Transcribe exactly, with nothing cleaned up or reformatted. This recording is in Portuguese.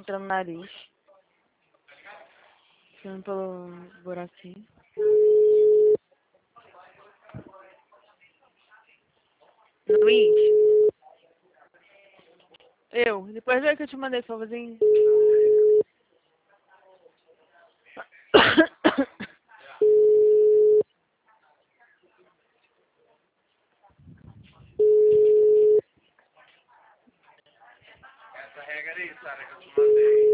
entrando no nariz. Entrando pelo buraquinho. Luiz. Eu. Depois vê que eu te mandei favorzinho. Essa regra aí, Sara, que eu te mandei.